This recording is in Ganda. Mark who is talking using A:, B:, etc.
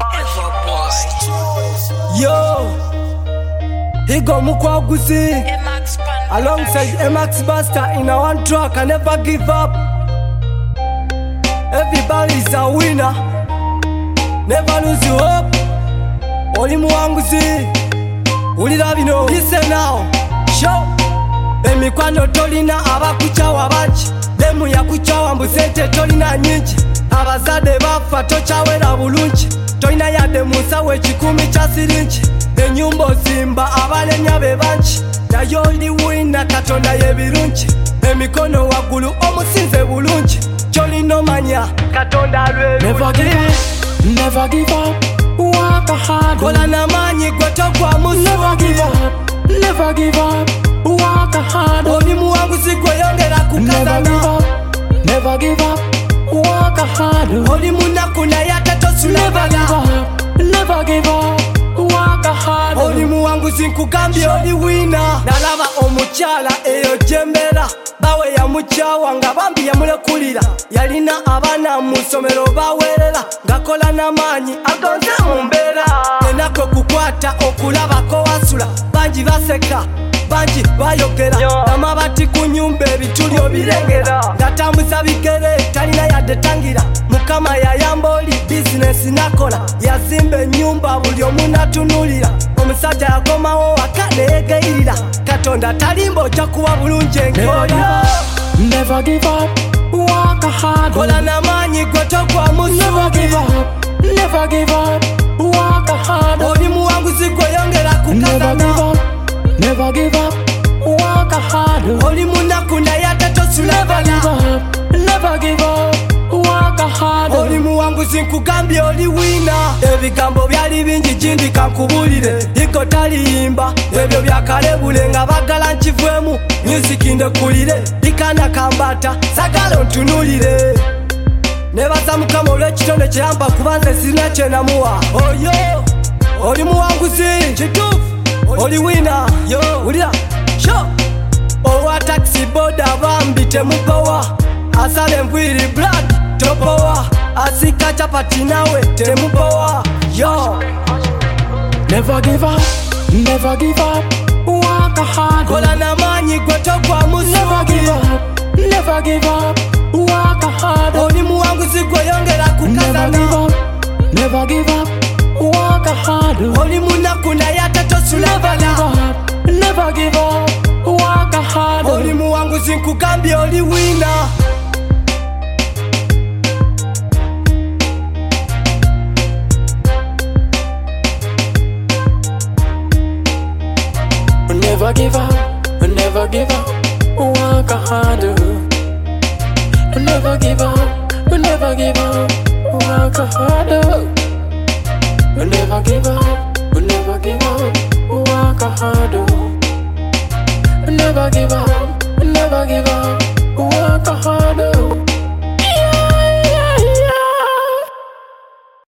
A: Yo, Higo Mukwaguzi alongside MX Buster in a one track. I never give up. Everybody's a winner. Never lose your hope. Oli Muwanguzi, ulira bino. Listen now, show. Emikwano tolina abakuchawa bangi. Demu yakuchawa mbusente tolina nyingi. Abazadde bafa tokyawera bulungi. Tolina yadde musawo ekikumi kya siringi. Enyumba ozimba abalenya be bangi. Naye oli wina Katonda y'ebirungi. Emikono waggulu omusinze bulungi. Kyolina omanya Katonda alweru.
B: Never give up, never give up. Work hard.
A: Kola n'amaanyi gwe togwa musu.
B: Never give up, never give up. Work hard.
A: Oli muwanguzi gwe yongera
B: Never give
A: kukazana.
B: up, never give up. Work hard.
A: Oli munaku naye ate tosula
B: Never give
A: bala.
B: up, never give up. Work hard.
A: Oli muwanguzi nkugambye oli wina. Nalaba omukyala eyo gyembera. Bawe yamukyawa nga bambi yamulekulira. Yalina abaana mu ssomero baweerera. Ngakola n'amaanyi agonze mu mbeera. Ennaku okukwata okulabako wasula. Bangi baseka, bangi bayogera. N'amabaati ku nnyumba ebituli obirengera. Ngatambuza bigere talina yadde tangira. Mukama yayamba oli bizinesi nakola. Yazimba ennyumba buli omu n'atunulira. Omusajja yakomawo waka ne yeegayirira. Katonda talimba ojja kuba bulungi enkola.
B: Never give up. Work hard.
A: Kola n'amaanyi gwe togwa
B: Never give
A: musubi.
B: up, never give up. Work hard.
A: Oli muwanguzi gwe yongera
B: Never give
A: kukazana.
B: up, never give up. Work hard.
A: Oli munaku naye ate tosula
B: Never give
A: bala.
B: up, never give up. Work hard.
A: Oli muwanguzi nkugambye oli wina. Ebigambo byali bingi gindi kankubulire. Iko taliyimba ebyo byakalebule nga bagala nkivwemu. Music ndekulire ikana kambata sagala ontunulire. Nebaza Mukama olw'ekitonde kyeyamba kuba nze sirina kyenamuwa. Oyo oli muwanguzi kituufu. Oli wina yo wulira sho. Owa taxi boda bambi temupowa. Asala enviiri black topowa. Asika chapati nawe temupowa yo.
B: Never give up, never give up. Work hard.
A: Kola n'amaanyi gwe togwa
B: Never give
A: musubi.
B: up, never give up. Work hard.
A: Oli muwanguzi gwe yongera
B: Never give
A: kukazana.
B: up, never give up. Work hard.
A: Oli munaku naye ate tosula
B: Never give
A: bala.
B: up, never give up. Work hard.
A: Oli muwanguzi nkugambye oli wina.
B: Never give up, never give up. Work hard. Never give up, never give up. Work hard. Never give up, never give up. Work hard. Never give up, never give up.